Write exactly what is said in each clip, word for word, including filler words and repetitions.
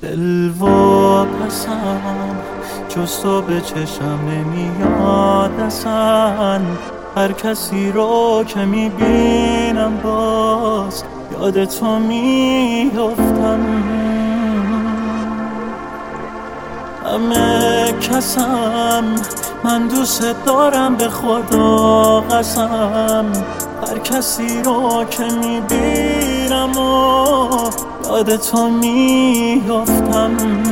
دل و پسم جز تو به چشم نمیاد اصلا. هر کسی رو که میبینم باز یاد تو میافتم. همه کسم من دوست دارم به خدا قسم. هر کسی رو که میبینم و یاد تو میافتم.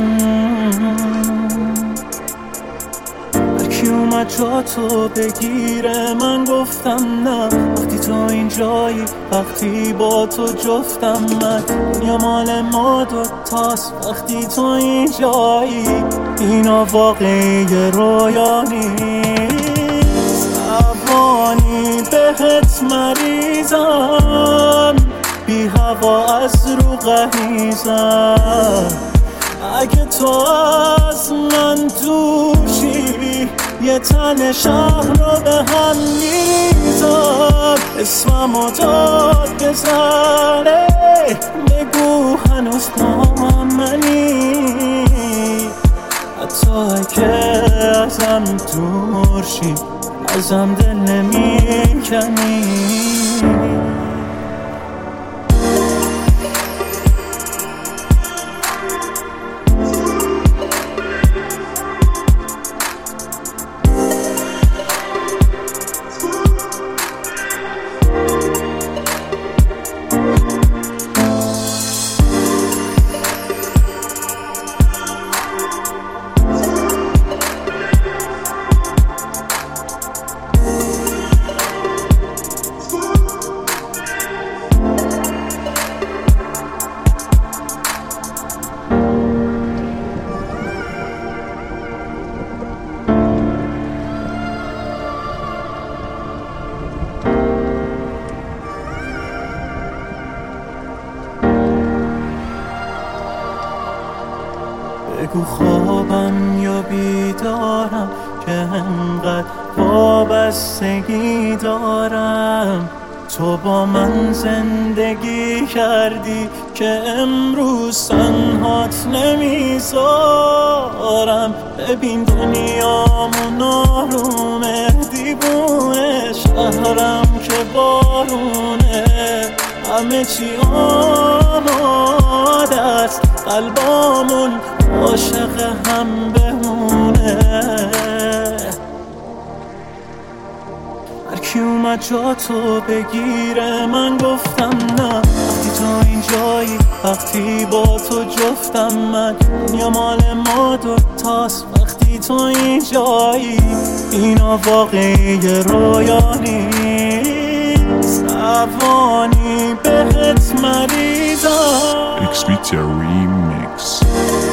هرکی اومد جا تو بگیره من گفتم نه. وقتی تو اینجایی وقتی با تو جفتم من. دنیا مال ما دوتاست وقتی تو اینجایی. اینا واقعی رویا نیست. روانی بهت مریضم بی هوا از رو قهیزم. اگه تو از من دوشی یه تن شهر رو به هم میریزم. اسممو داد بزنه بگو هنوز با منی. حتی اگه ازم دور شی ازم دل نمیکنی. بگو خوابم یا بیدارم که انقدر وابستگی دارم. تو با من زندگی کردی که امروز تنهات نمیذارم. ببین دنیامون آرومه دیوونه شهرم که بارونه. همه چی آماده است قلبامون عاشق هم بمونه. هرکی اومد جا تو بگیره من گفتم نه. وقتی تو اینجایی وقتی با تو جفتم من. دنیا مال ما دوتاست وقتی تو اینجایی. اینا واقعی رویا نیست. روانی بهت مریضم. Expedia Remix.